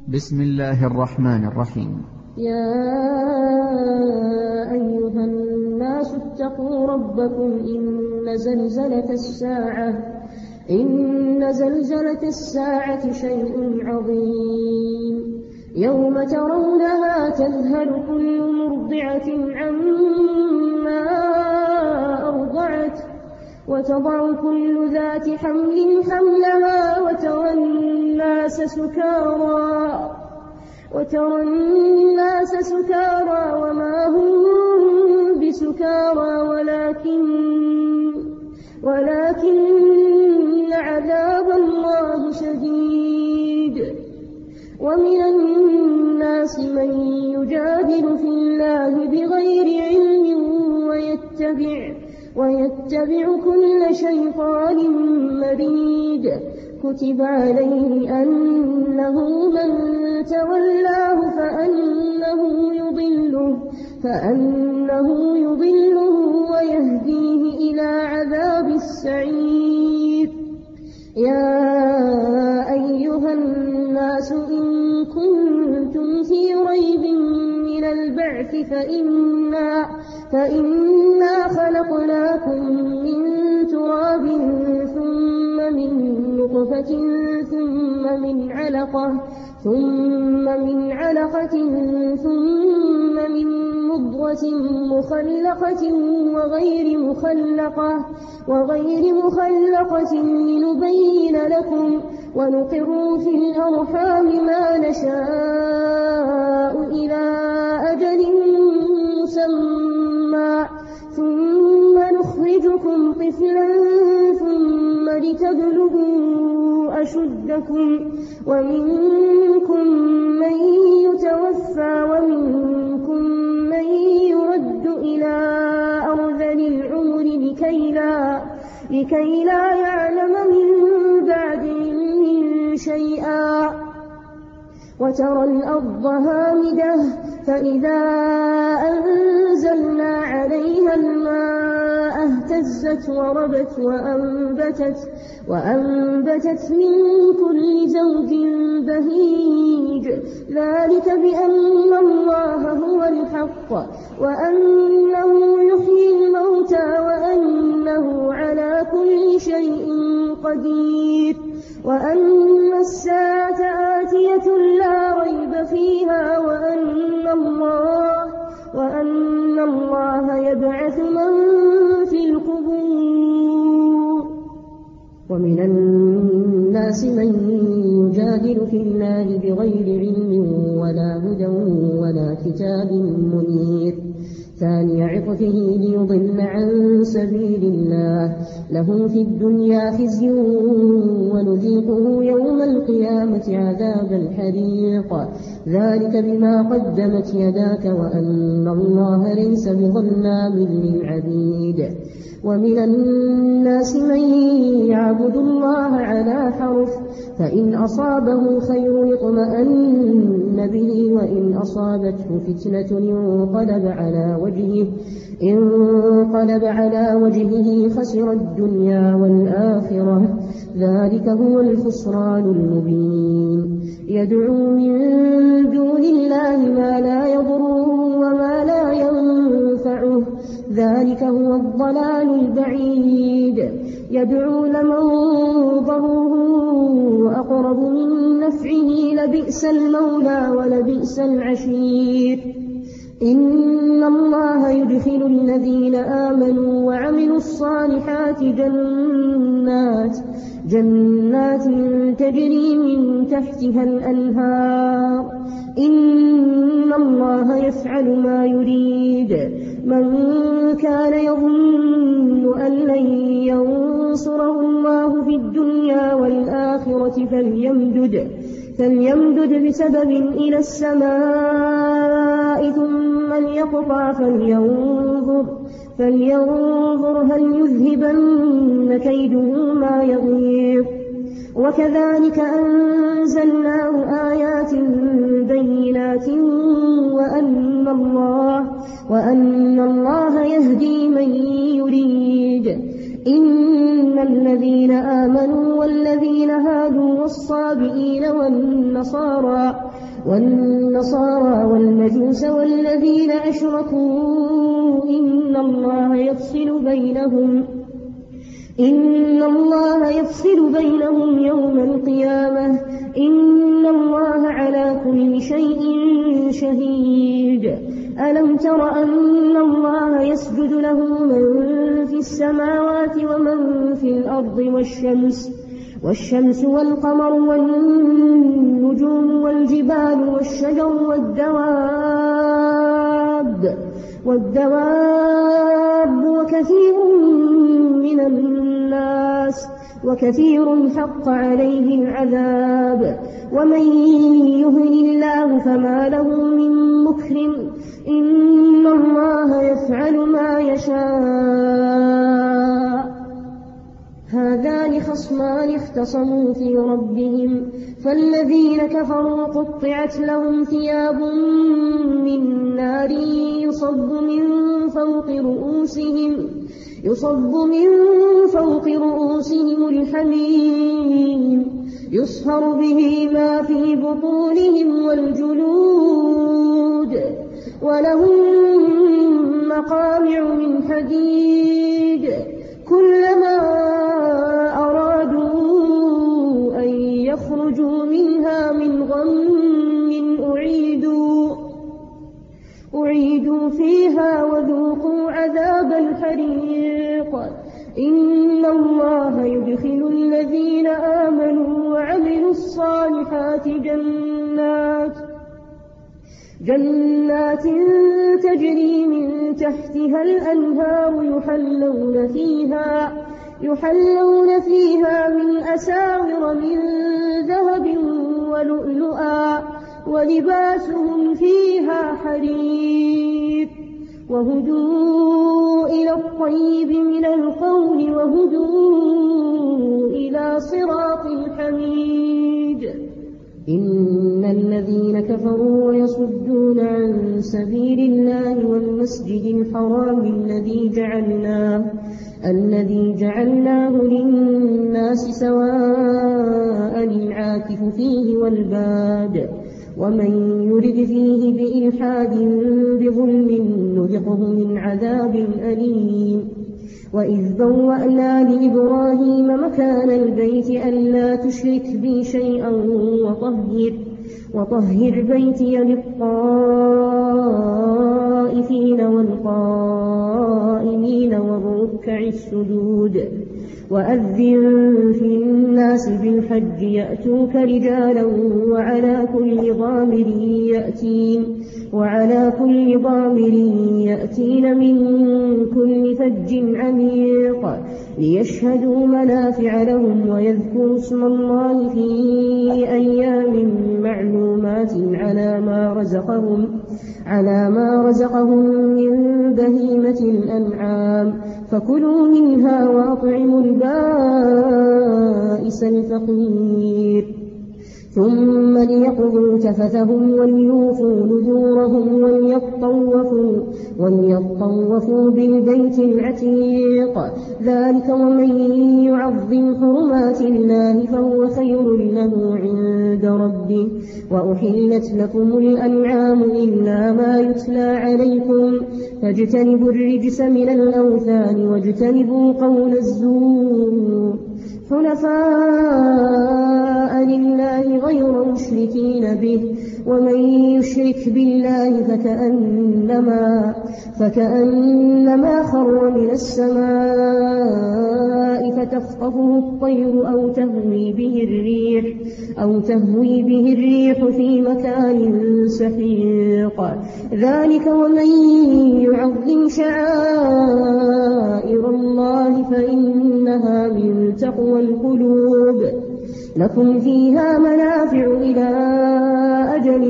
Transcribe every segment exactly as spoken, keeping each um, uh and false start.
بسم الله الرحمن الرحيم. يا أيها الناس اتقوا ربكم إن زلزلة الساعة إن زلزلة الساعة شيء عظيم يوم ترونها تذهل كل مرضعة عما أرضعت وتضع كل ذات حمل حملها وترى الناس سكارى وترى الناس سكارى وما هم بسكارى ولكن ولكن عذاب الله شديد. ومن الناس من يجادل في الله بغير علم ويتبع ويتبع كل شيطان مريد. كتب عليه أنه من تولاه فأنه يضله فأنه يضله ويهديه إلى عذاب السعير. يا أيها الناس إن كنتم في ريب من البعث فإنا, فإنا خلقناكم من تراب ثم من نطفة ثم من علقة ثم من علقة ثم من مضغة مخلقة وغير مخلقة وغير مخلقة لنبين لكم ونقر في الأرحام ما نشاء إلى أجل مسمى ثم نخرجكم طفلا ثم لتبلغوا أشدكم ومنكم من يتوفى ومنكم من يرد إلى أرذل العمر لكي لا, لكي لا يعلم من بعد علم شيئا. وترى الأرض هامدة فإذا أنزلنا عليها الماء اهتزت وربت وأنبتت, وأنبتت من كل زوج بهيج. ذلك بأن الله هو الحق وأنه يحيي الموتى وأنه على كل شيء قدير وأن الساعة آتية لا ريب فيها وأن الله, وأن الله يبعث من في القبور. ومن الناس من يجادل في الله بغير علم ولا هدى ولا كتاب منير. ثاني عطفه ليضل عن سبيل الله له في الدنيا خزي ونذيقه يوم القيامة عذاب الحريق. ذلك بما قدمت يداك وأن الله ليس بظلام للعبيد. ومن الناس من يعبد الله على حرف فإن أصابه خير اطمأن به وإن أصابته فتنة انقلب على وجهه انقلب على وجهه خسر الدنيا والآخرة. ذلك هو الخسران المبين. يدعو من دون الله ما لا يضره وما لا ينفعه ذلك هو الضلال البعيد. يدعو لمن ضره أقرب من نفعه لبئس المولى ولبئس العشير. إن الله يدخل الذين آمنوا وعملوا الصالحات جنات جنات تجري من تحتها الأنهار. إن الله يفعل ما يريد. من كان يظن أن لن ينصره الله في الدنيا والآخرة فليمدد فليمدد بسبب إلى السماء ثم ليقطع فلينظر, فلينظر هل يذهبن كيده ما يغيظ. وكذلك أنزلناه آيات بينات وأن الله, وأن الله يهدي من يريد. إن الذين آمنوا والذين هادوا والصابئين والنصارى والنصارى والمجوس والذين أشركوا إن الله يفصل بينهم إن الله يفصل بينهم يوم القيامة إن الله على كل شيء شهيد. ألم تر أن الله يسجد له من في السماوات ومن في الأرض والشمس والشمس والقمر والنجوم والجبال والشجر والدواب والدواب وكثير من الناس وكثير حق عليه العذاب ومن يهن الله فما له من مكرم إن الله يفعل ما يشاء. هذان خصمان اختصموا في ربهم فالذين كفروا قطعت لهم ثياب من نار يصب من فوق رؤوسهم يصب من فوق رؤوسهم الحميم يصهر به ما في بطونهم والجلود ولهم مقامع من حديد كلما أرادوا أن يخرجوا منها من غم أعيدوا أعيدوا فيها وذوقوا عذاب الحريق. إن الله يدخل الذين آمنوا وعملوا الصالحات جنات جنات تجري من تحتها الأنهار يحلون فيها يحلون فيها من أساور من ذهب ولؤلؤا ولباسهم فيها حرير وهدوا إلى الطيب من القول وهدوا إلى صراط الحميد. إن الذين كفروا ويصدون عن سبيل الله والمسجد الحرام الذي جعلناه الذي جعلناه للناس سواء العاكف فيه والباد ومن يرد فيه بإلحاد بظلم نذقه من عذاب أليم. وإذ بوأنا لإبراهيم مكان البيت ألا تشرك بي شيئا وطهر, وطهر بيتي للطائفين والقائمين والركع السجود. وأذن في الناس بالحج يأتوك رجالا وعلى كل ضامر يأتين وعلى كل ضامر يأتين من كل فج عميق ليشهدوا منافع لهم ويذكروا اسم الله في أيام معلومات على ما رزقهم على ما رزقهم من بهيمة الأنعام فكلوا منها وأطعموا البائس الفقير. ثم ليقضوا تفثهم وليوفوا نذورهم وليطوفوا, وليطوفوا بالبيت العتيق. ذلك ومن يعظم حرمات الله فهو خير له عند ربه. وأحلت لكم الأنعام إلا ما يتلى عليكم فاجتنبوا الرجس من الأوثان واجتنبوا قول الزور حنفاء لله غير مشركين به. ومن يشرك بالله فكأنما, فكأنما خر من السماء فتخطفه الطير أو تهوي به الريح أو تهوي به الريح في مكان سحيق. ذلك ومن يعظم شعائر الله فإنها من تقوى القلوب. لكم فيها منافع إلى أجل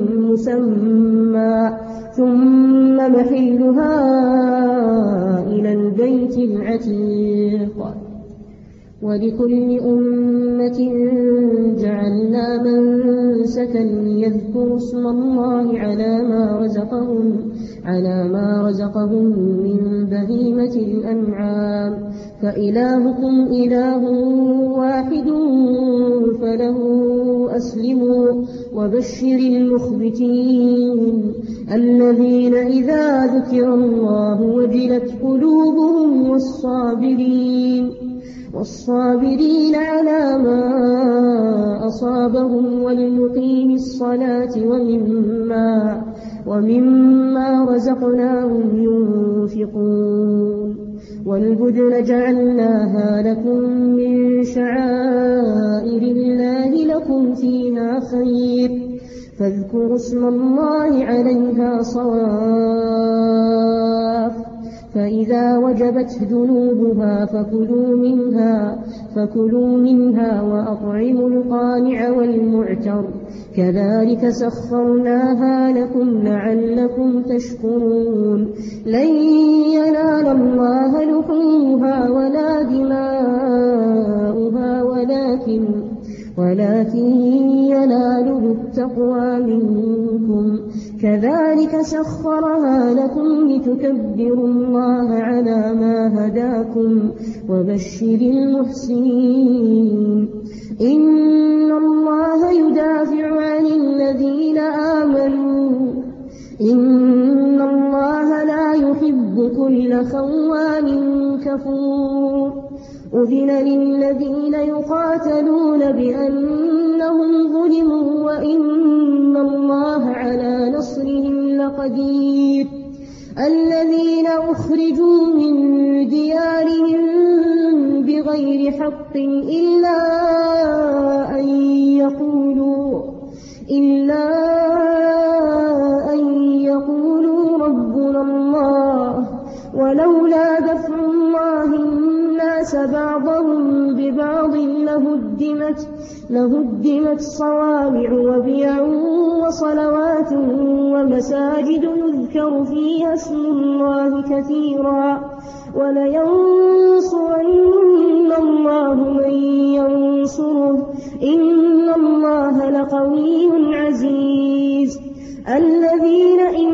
مسمى ثم محلها إلى البيت العتيق. ولكل أمة جعلنا منسكا ليذكروا اسم الله على ما رزقهم على ما رزقهم من بهيمة الأنعام فإلهكم إله واحد فله أسلموا وبشر المخبتين الذين إذا ذكر الله وجلت قلوبهم والصابرين والصابرين على ما أصابهم والمقيم الصلاة ومما ومما رزقناهم ينفقون والبدن جعلناها لكم من شعائر الله لكم فيها خير فاذكروا اسم الله عليها صواف فإذا وجبت جنوبها فكلوا منها فكلوا منها وأطعموا القانع والمعتر كذلك سخرناها لكم لعلكم تشكرون لن ينال الله لحومها ولا دماؤها ولكن ولكن يناله التقوى منكم كذلك سخرها لكم لتكبروا الله على ما هداكم وبشر المحسنين إن الله يدافع عن الذين آمنوا إن الله لا يحب كل خوان كفور أذن للذين يقاتلون بأنهم ظلموا وإن الله على نصرهم لقدير الذين أخرجوا من ديارهم بغير حق إلا أن يقولوا إلا أن يقولوا ربنا الله ولولا دفع الله الناس بعضهم ببعض لهدمت لهدمت صوامع وبيع وصلوات ومساجد يذكر فيها اسم الله كثيرا ولينصرن الله من ينصره إن الله لقوي عزيز الذين إن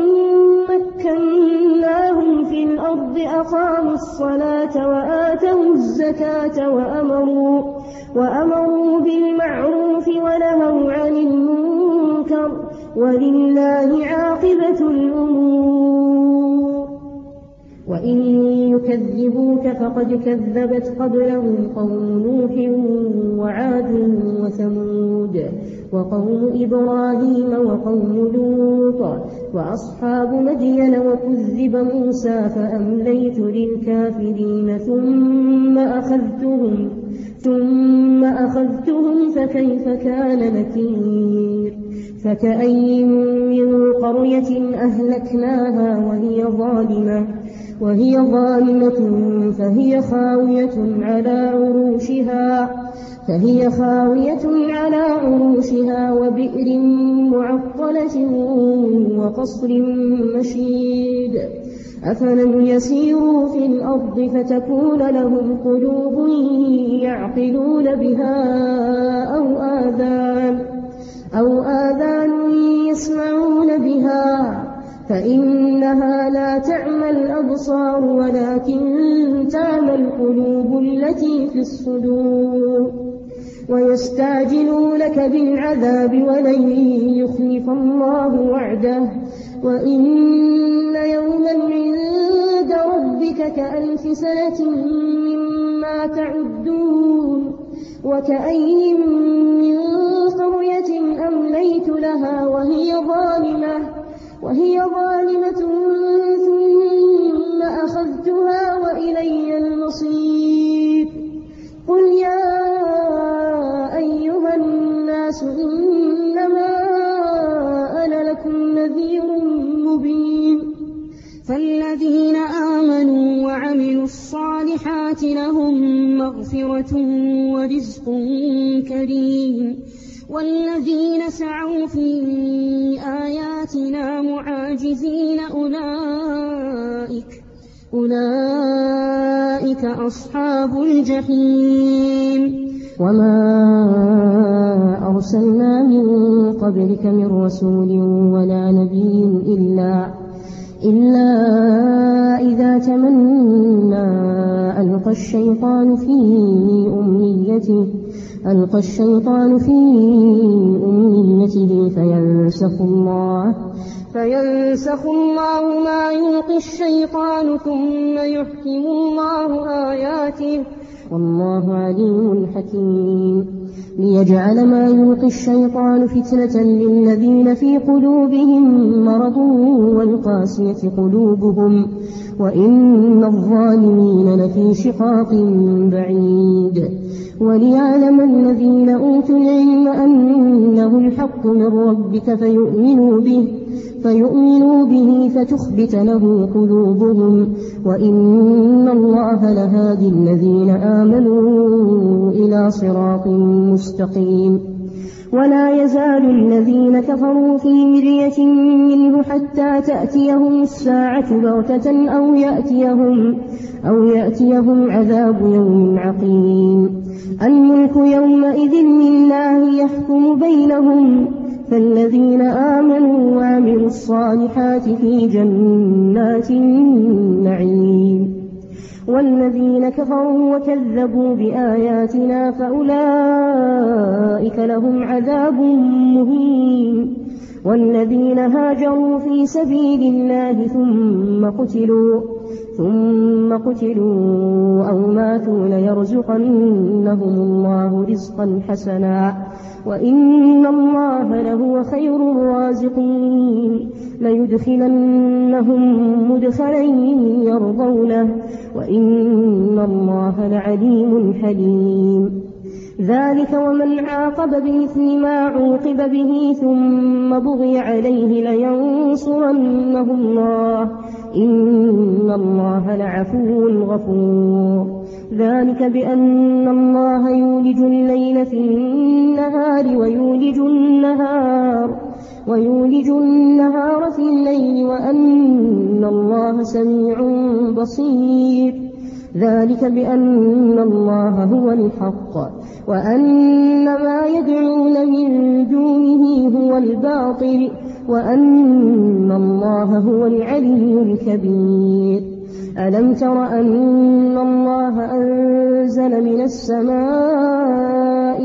مكناهم في الأرض أقاموا الصلاة وآتوا الزكاة وأمروا, وأمروا بالمعروف ونهوا عن المنكر ولله عاقبة الأمور وإن يكذبوك فقد كذبت قبلهم قوم نوح وعاد وثمود وقوم إبراهيم وقوم لوط وأصحاب مدين وكذب موسى فأمليت للكافرين ثم أخذتهم ثم أخذتهم فكيف كان نكير فكأي من قرية أهلكناها وهي ظالمة وهي ظالمة فهي خاوية على عروشها فهي خاوية على عروشها وبئر معطلة وقصر مشيد أفلم يسيروا في الأرض فتكون لهم قلوب يعقلون بها أو آذان أو آذان يسمعون بها فإنها لا تعمى الأبصار ولكن تعمى القلوب التي في الصدور ويستعجلونك بالعذاب ولن يخلف الله وعده وإن يوما عند ربك كألف سنة مما تعدون وكأي من قرية أمليت لها وهي ظالمة وهي ظالمة ثم أخذتها وإلي المصير قل يا أيها الناس إنما أنا لكم نذير مبين فالذين آمنوا وعملوا الصالحات لهم مغفرة ورزق كريم والذين سعوا في آياتنا معاجزين أولئك أولئك أصحاب الجحيم. وما أرسلنا من قبلك من رسول ولا نبي إلا, إلا إذا تمنى ألقى الشيطان في أمنيته ألقى الشيطان في أمنيته فينسخ الله فينسخ الله ما يلقي الشيطان ثم يحكم الله آياته والله عليم حكيم. ليجعل ما يلقي الشيطان فتنة للذين في قلوبهم مرض والقاسية قلوبهم وإن الظالمين لفي شقاق بعيد. وليعلم الذين أوتوا العلم أنه الحق من ربك فيؤمنوا به فيؤمنوا به فتخبت له قلوبهم وإن الله لهادي الذين آمنوا إلى صراط مستقيم. ولا يزال الذين كفروا في مرية منه حتى تأتيهم الساعة بغتة أو يأتيهم, أو يأتيهم عذاب يوم عقيم. الملك يومئذ لله يحكم بينهم فالذين آمنوا وعملوا الصالحات في جنات النعيم والذين كفروا وكذبوا بآياتنا فأولئك لهم عذاب مهين. والذين هاجروا في سبيل الله ثم قتلوا ثم قتلوا أو ماتوا ليرزقنهم الله رزقا حسنا وإن الله لهو خير الرازقين. ليدخلنهم مدخلا يرضونه وإن الله لعليم حليم. ذلك ومن عاقب بمثل ما عوقب به ثم بغي عليه لينصرنه الله إن الله لعفو غفور. ذلك بأن الله يولج الليل في النهار ويولج النهار ويولج النهار في الليل وأن الله سميع بصير. ذلك بأن الله هو الحق وأن ما يدعون من دونه هو الباطل وأن الله هو العلي الكبير. ألم تر أن الله أنزل من السماء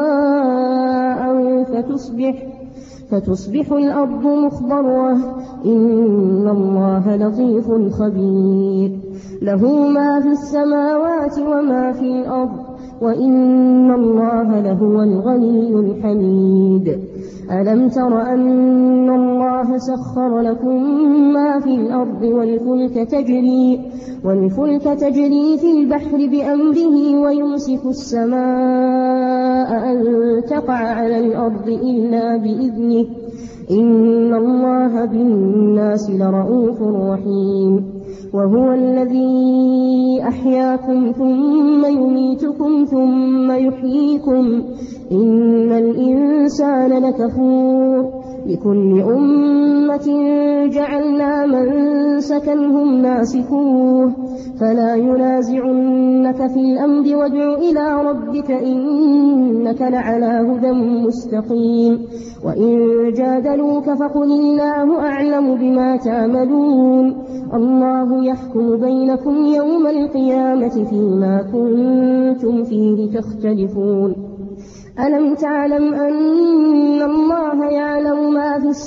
ماء فتصبح فتصبح الأرض مخضرة إن الله لطيف خبير. له ما في السماوات وما في الأرض وإن الله لهو الغني الحميد. ألم تر أن الله سخر لكم ما في الأرض والفلك تجري, والفلك تجري في البحر بأمره ويمسك السماء أن تقع على الأرض إلا بإذنه إن الله بالناس لرؤوف رحيم. وهو الذي أحياكم ثم يميتكم ثم يحييكم إن الإنسان لكفور. لكل أمة جعلنا منسكا هم ناسكوه فلا ينازعنك في الأمر وادع إلى ربك إنك لعلى هدى مستقيم. وإن جادلوك فقل الله أعلم بما تعملون الله يحكم بينكم يوم القيامة فيما كنتم فيه تختلفون. ألم تعلم أن الله يعلم ما في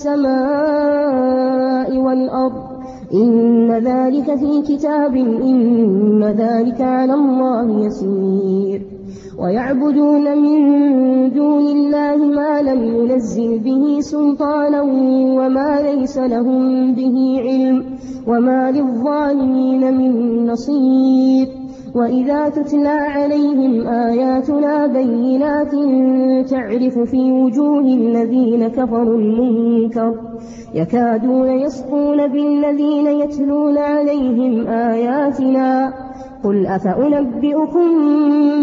السماء والأرض إن ذلك في كتاب إن ذلك على الله يسير. ويعبدون من دون الله ما لم ينزل به سلطانا وما ليس لهم به علم وما للظالمين من نصير. وإذا تتلى عليهم آياتنا بينات تعرف في وجوه الذين كفروا المنكر يكادون يسطون بالذين يتلون عليهم آياتنا قل أفأنبئكم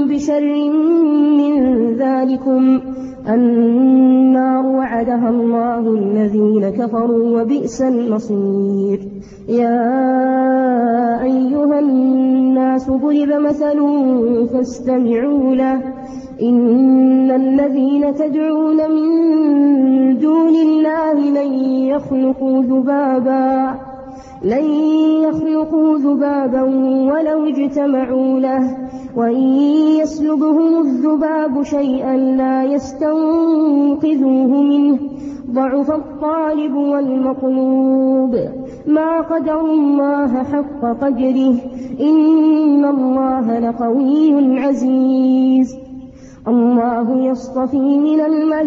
بشر من ذلكم النار وعدها الله الله الذين كفروا وبئس المصير. يا أيها الناس ضرب مثل فاستمعوا له إن الذين تدعون من دون الله لن يخلقوا ذبابا لن يخلقوا ذبابا ولو اجتمعوا له وإن يسلبهم الذباب شيئا لا يستنقذوه منه ضعف الطالب والمطلوب ما قدروا الله حق قدره إن الله لقوي عزيز. الله يصطفي من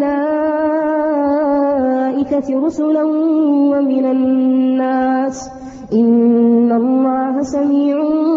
الملائكة رسلا ومن الناس إن الله سميع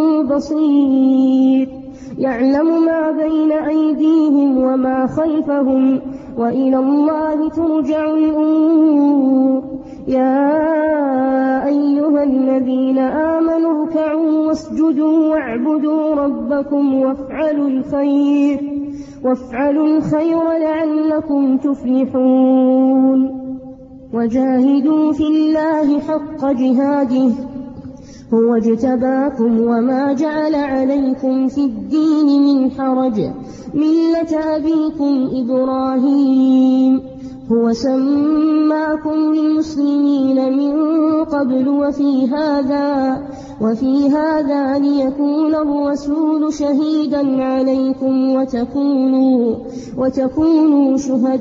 بصير. يعلم ما بين أيديهم وما خلفهم وإلى الله ترجع الأمور. يا أيها الذين آمنوا اركعوا واسجدوا واعبدوا ربكم وافعلوا الخير وافعلوا الخير لعلكم تفلحون. وجاهدوا في الله حق جهاده هو اجتباكم وما جعل عليكم في الدين من حرج ملة أبيكم إبراهيم هو سماكم المسلمين من قبل وفي هذا وفي هذا ليكون الرسول شهيدا عليكم وتكونوا وتكونوا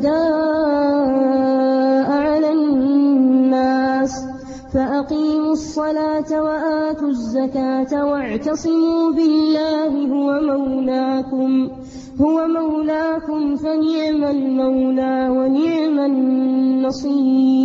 شهداء على الناس فأقيموا الصلاة وآتوا الزكاة واعتصموا بالله هو مولاكم هو مولاكم فنعم المولى ونعم النصير.